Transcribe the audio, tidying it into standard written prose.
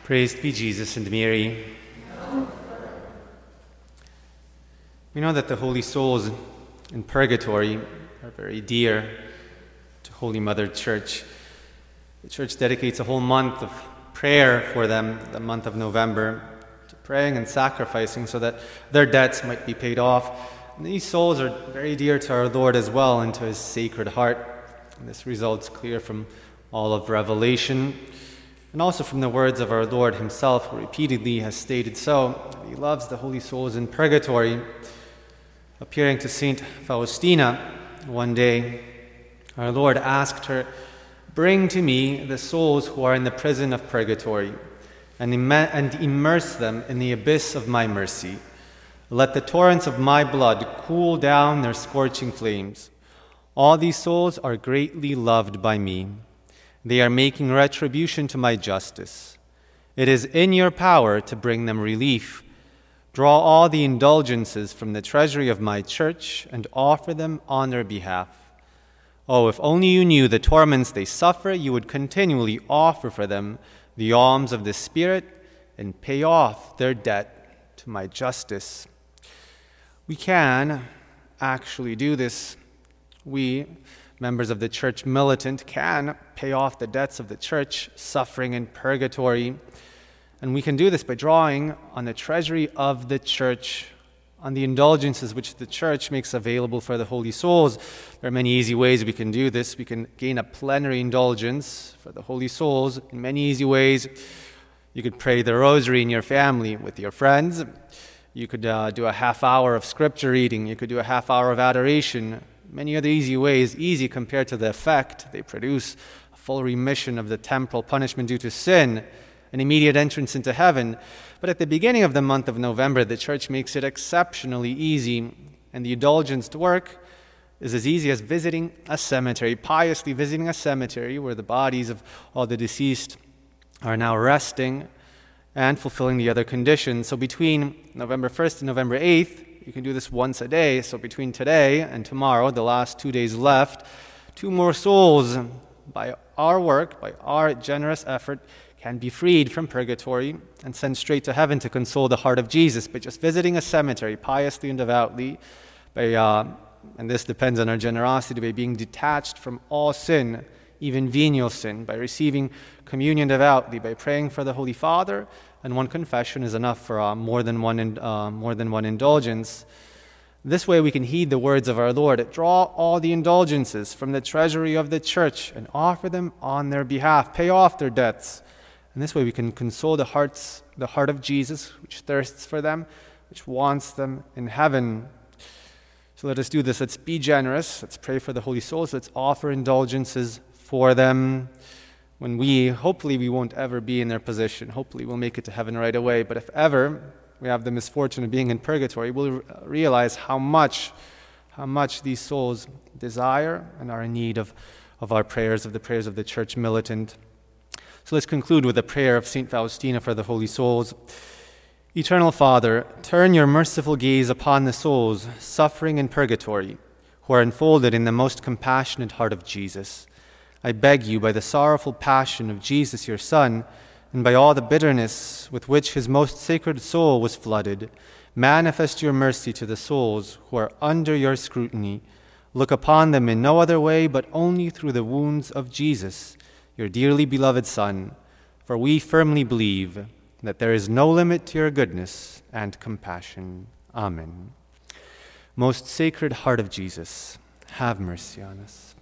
Praised be Jesus and Mary. We know that the holy souls in purgatory are very dear to Holy Mother Church. The Church dedicates a whole month of prayer for them, the month of November, to praying and sacrificing so that their debts might be paid off. And these souls are very dear to our Lord as well and to His Sacred Heart. And this results clear from all of Revelation, and also from the words of our Lord Himself, who repeatedly has stated so. He loves the holy souls in purgatory. Appearing to Saint Faustina one day, our Lord asked her, "Bring to me the souls who are in the prison of purgatory, and immerse them in the abyss of my mercy. Let the torrents of my blood cool down their scorching flames. All these souls are greatly loved by me. They are making retribution to my justice. It is in your power to bring them relief. Draw all the indulgences from the treasury of my church and offer them on their behalf. Oh, if only you knew the torments they suffer, you would continually offer for them the alms of the Spirit and pay off their debt to my justice." We can actually do this. We, members of the Church Militant, can pay off the debts of the Church suffering in purgatory. And we can do this by drawing on the treasury of the Church, on the indulgences which the Church makes available for the holy souls. There are many easy ways we can do this. We can gain a plenary indulgence for the holy souls in many easy ways. You could pray the rosary in your family with your friends. You could do a half hour of scripture reading. You could do a half hour of adoration. Many other easy ways, easy compared to the effect they produce: a full remission of the temporal punishment due to sin, an immediate entrance into heaven. But at the beginning of the month of November, the Church makes it exceptionally easy, and the indulgenced work is as easy as visiting a cemetery, piously visiting a cemetery where the bodies of all the deceased are now resting and fulfilling the other conditions. So between November 1st and November 8th, you can do this once a day. So between today and tomorrow, the last 2 days left, 2 more souls, by our work, by our generous effort, can be freed from purgatory and sent straight to heaven to console the heart of Jesus by just visiting a cemetery piously and devoutly, and this depends on our generosity, by being detached from all sin, even venial sin, by receiving communion devoutly, by praying for the Holy Father, and one confession is enough for more than one indulgence. This way we can heed the words of our Lord: "Draw all the indulgences from the treasury of the Church and offer them on their behalf. Pay off their debts." And this way we can console the heart of Jesus, which thirsts for them, which wants them in heaven. So let us do this. Let's be generous. Let's pray for the holy souls. Let's offer indulgences for them. When hopefully we won't ever be in their position. Hopefully we'll make it to heaven right away. But if ever we have the misfortune of being in purgatory, we'll realize how much these souls desire and are in need of our prayers, of the prayers of the Church Militant. So let's conclude with a prayer of St. Faustina for the holy souls. Eternal Father, turn your merciful gaze upon the souls suffering in purgatory, who are enfolded in the most compassionate heart of Jesus. I beg you, by the sorrowful passion of Jesus your Son, and by all the bitterness with which his most sacred soul was flooded, manifest your mercy to the souls who are under your scrutiny. Look upon them in no other way but only through the wounds of Jesus, your dearly beloved Son, for we firmly believe that there is no limit to your goodness and compassion. Amen. Most Sacred Heart of Jesus, have mercy on us.